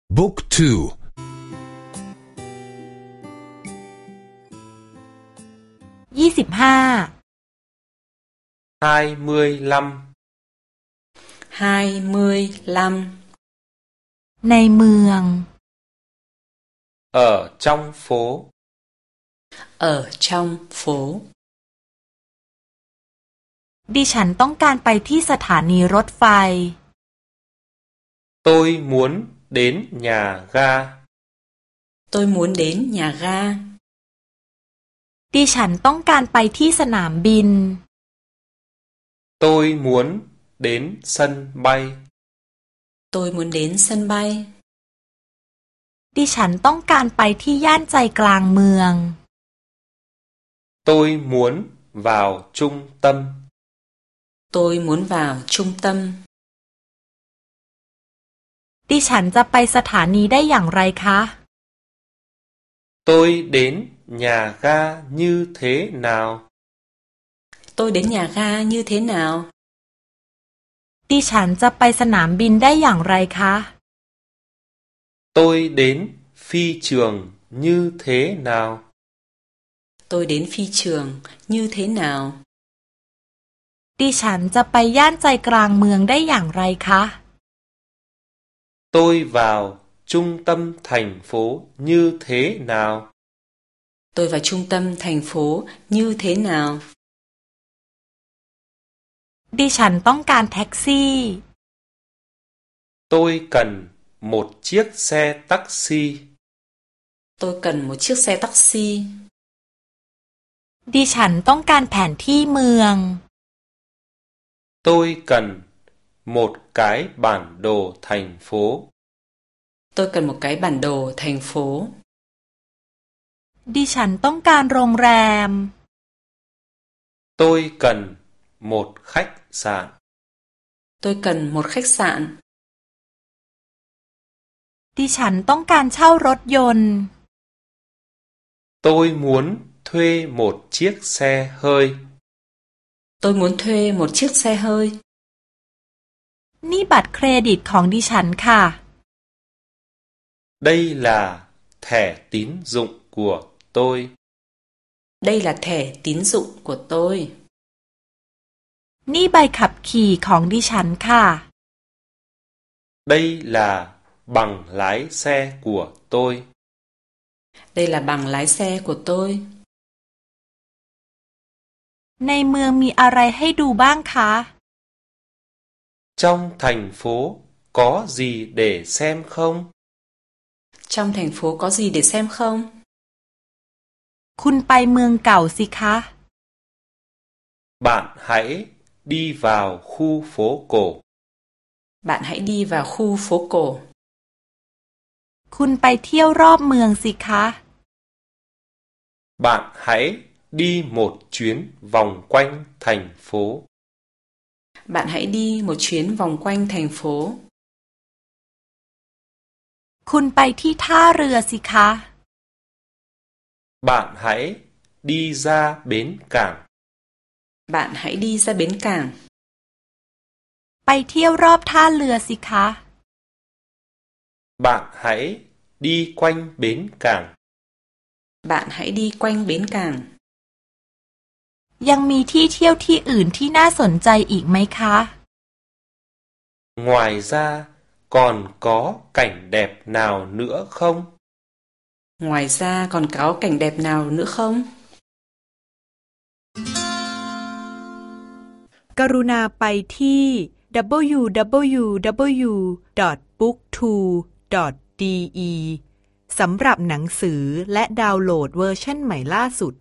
บุ๊กทู 25 25 ในเมือง ở trong phố ở trong phố ดิฉันต้องการไปที่สถานีรถไฟ tôi muốn đến nhà ga tôi muốn đến nhà ga ดิฉันต้องการไปที่สนามบิน tôi muốn đến sân bay tôi muốn đến sân bay ดิฉันต้องการไปที่ย่านใจกลางเมือง tôi muốn vào trung tâm tôi muốn vào trung tâm ดิฉันจะไปสถานีได้อย่างไรคะ tôi đến nhà ga như thế nào tôi đến nhà ga như thế nào ดิฉันจะไปสนามบินได้อย่างไรคะ tôi đến phi trường như thế nào tôi đến phi trường như thế nào ดิฉันจะไปย่านใจกลางเมืองได้อย่างไรคะ tôi vào trung tâm thành phố như thế nào tôi vào trung tâm thành phố như thế nào ดิฉันต้องการแท็กซี่ tôi cần một chiếc xe taxi tôi cần một chiếc xe taxi ดิฉันต้องการแผนที่เมือง tôi cần một cái bản đồ thành phố tôi cần một cái bản đồ thành phố ดิฉันต้องการโรงแรม tôi cần một khách sạn tôi cần một khách sạn ดิฉันต้องการเช่ารถยนต์ tôi muốn thuê một chiếc xe hơi tôi muốn thuê một chiếc xe hơi นี่บัตรเครดิตของดิฉันค่ะ đây là thẻ tín dụng của tôi đây là thẻ tín dụng của tôi นี่ใบขับขี่ของดิฉันค่ะ đây là bằng lái xe của tôi đây là bằng lái xe của tôi ในเมืองมีอะไรให้ดูบ้างคะ trong thành phố có gì để xem không trong thành phố có gì để xem không คุณไปเมืองเก่าสิคะ bạn hãy đi vào khu phố cổ bạn hãy đi vào khu phố cổ คุณไปเที่ยวรอบเมืองสิคะ bạn hãy đi một chuyến vòng quanh thành phố bạn hãy đi một chuyến vòng quanh thành phố คุณไปที่ท่าเรือสิคะ bạn hãy đi ra bến cảng bạn hãy đi ra bến cảng ไปเที่ยวรอบท่าเรือสิคะ bạn hãy đi quanh bến cảng bạn hãy đi quanh bến cảng ยังมีที่เที่ยวที่อื่นที่น่าสนใจอีกไหมคะ ngoài ra còn có cảnh đẹp nào nữa không ngoài ra còn có cảnh đẹp nào nữa không กรุณาไปที่ www.booktwo.de สำหรับหนังสือและดาวน์โหลดเวอร์ชันใหม่ล่าสุด